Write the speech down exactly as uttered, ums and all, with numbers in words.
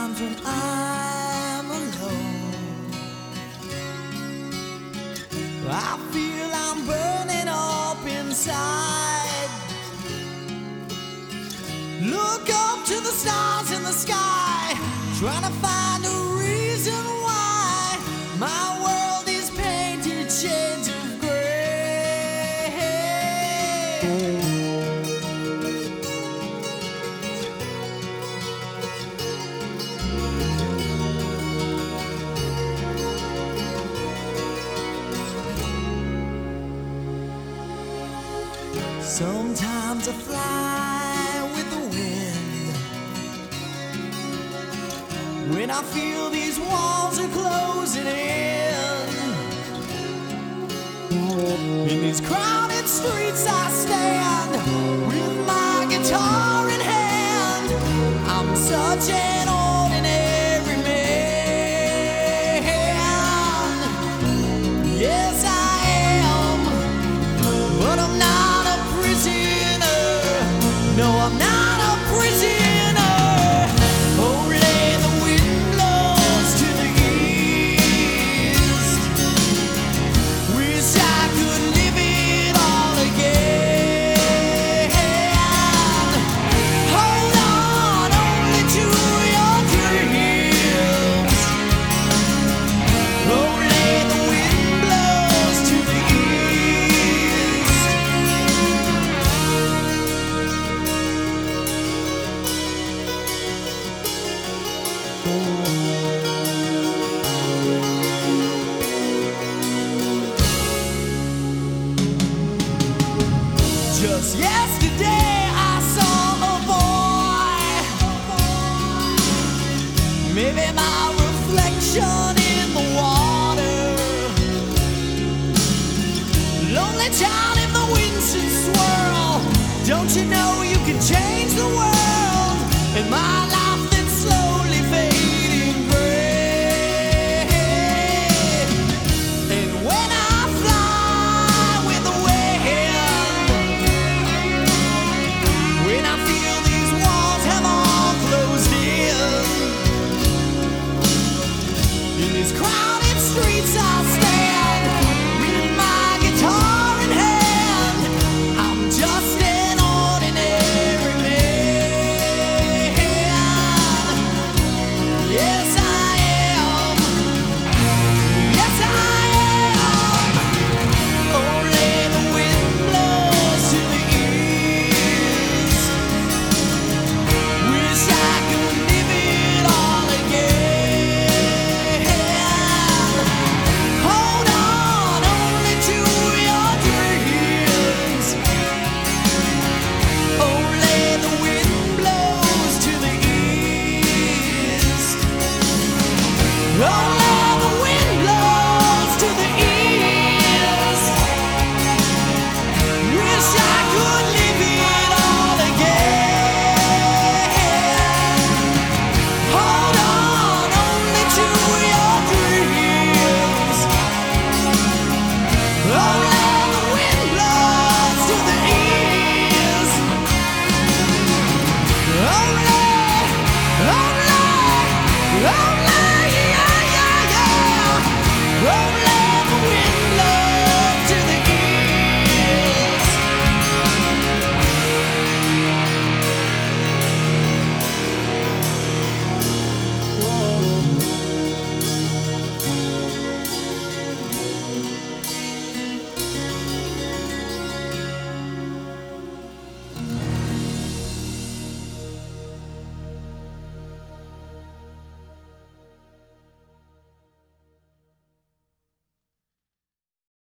Sometimes when I'm alone, I feel I'm burning up inside. Look up to the stars in the sky, trying to find a reason why my world is painted shades of gray. Sometimes I fly with the wind, when I feel these walls are closing in. In these crowded streets I stand, with my guitar in hand. I'm such an ordinary man. Yes, I am, but I'm not. No, I'm not a prisoner. Only the wind blows to the east. Wish I could live it all again. Hold on only to your dreams. Only the wind blows to the east. Just yesterday I saw a boy, maybe my reflection in the water. Lonely child if the wind should swirl. Don't you know you can change the world? And my life that's slowly fading gray. And when I fly with the wind, when I feel these walls have all closed in, in these crowded streets I'll stand, with my guitar in hand. I'm just an ordinary man. Yes, I am. Yes, I am. Only the wind blows to the east. Wish I could live it all again. Hold on only to your dreams. Only the wind blows to the east. Oh,